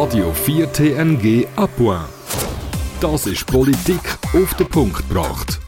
Radio 4 TNG Apoin. Das ist Politik auf den Punkt gebracht.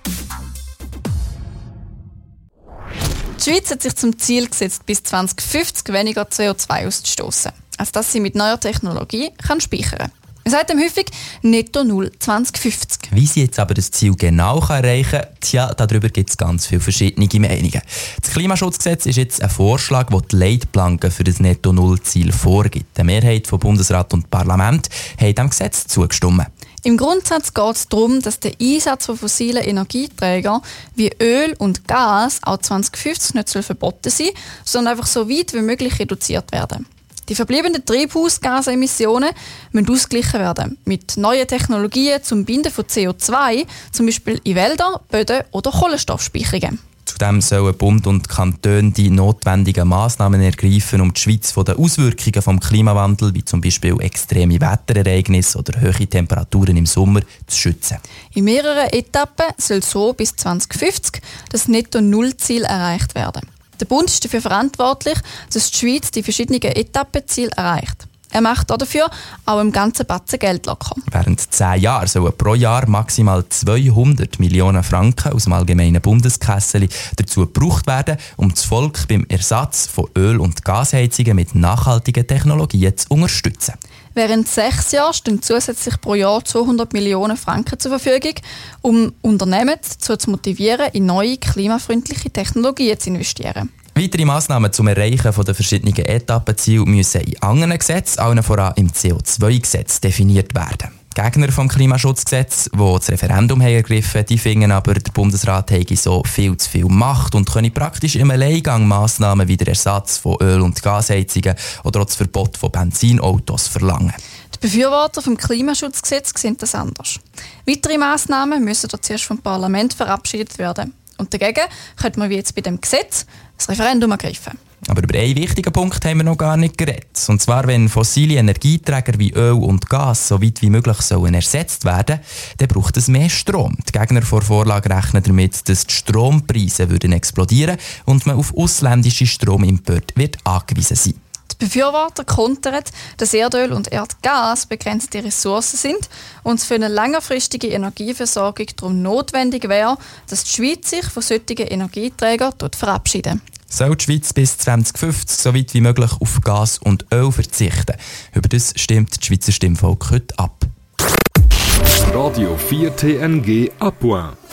Die Schweiz hat sich zum Ziel gesetzt, bis 2050 weniger CO2 auszustoßen, als dass sie mit neuer Technologie speichern kann. Man sagt dem häufig Netto Null 2050. Wie sie jetzt aber das Ziel genau erreichen kann, darüber gibt es ganz viele verschiedene Meinungen. Das Klimaschutzgesetz ist jetzt ein Vorschlag, der die Leitplanken für das Netto Null Ziel vorgibt. Eine Mehrheit von Bundesrat und Parlament haben dem Gesetz zugestimmt. Im Grundsatz geht es darum, dass der Einsatz von fossilen Energieträgern wie Öl und Gas auch 2050 nicht verboten sein, sondern einfach so weit wie möglich reduziert werden. Die verbliebenen Treibhausgasemissionen müssen ausgeglichen werden mit neuen Technologien zum Binden von CO2, zum Beispiel in Wälder, Böden oder Kohlenstoffspeicherungen. Zudem sollen Bund und Kantone die notwendigen Massnahmen ergreifen, um die Schweiz von den Auswirkungen des Klimawandels, wie zum Beispiel extreme Wetterereignisse oder hohe Temperaturen im Sommer, zu schützen. In mehreren Etappen soll so bis 2050 das Netto-Null-Ziel erreicht werden. Der Bund ist dafür verantwortlich, dass die Schweiz die verschiedenen Etappenziele erreicht. Er macht dafür auch im ganzen Batzen Geld locker. Während 10 Jahren sollen pro Jahr maximal 200 Millionen Franken aus dem allgemeinen Bundeskessel dazu gebraucht werden, um das Volk beim Ersatz von Öl- und Gasheizungen mit nachhaltigen Technologien zu unterstützen. Während 6 Jahren stehen zusätzlich pro Jahr 200 Millionen Franken zur Verfügung, um Unternehmen dazu zu motivieren, in neue klimafreundliche Technologien zu investieren. Weitere Massnahmen zum Erreichen der verschiedenen Etappenziele müssen in anderen Gesetzen, allen voran im CO2-Gesetz, definiert werden. Gegner vom Klimaschutzgesetz, die das Referendum haben ergriffen, die finden aber, der Bundesrat habe so viel zu viel Macht und könne praktisch im Alleingang Massnahmen wie der Ersatz von Öl- und Gasheizungen oder auch das Verbot von Benzinautos verlangen. Die Befürworter vom Klimaschutzgesetz sehen das anders. Weitere Massnahmen müssen zuerst vom Parlament verabschiedet werden. Und dagegen könnte man wie jetzt bei dem Gesetz das Referendum ergreifen. Aber über einen wichtigen Punkt haben wir noch gar nicht geredet. Und zwar, wenn fossile Energieträger wie Öl und Gas so weit wie möglich sollen ersetzt werden, dann braucht es mehr Strom. Die Gegner der Vorlage rechnen damit, dass die Strompreise würden explodieren und man auf ausländische Stromimporte wird angewiesen sein. Die Befürworter kontern, dass Erdöl und Erdgas begrenzte Ressourcen sind und es für eine längerfristige Energieversorgung darum notwendig wäre, dass die Schweiz sich von solchen Energieträgern verabschiedet. Soll die Schweiz bis 2050 so weit wie möglich auf Gas und Öl verzichten? Über das stimmt das Schweizer Stimmvolk heute ab. Radio 4 TNG Apoin.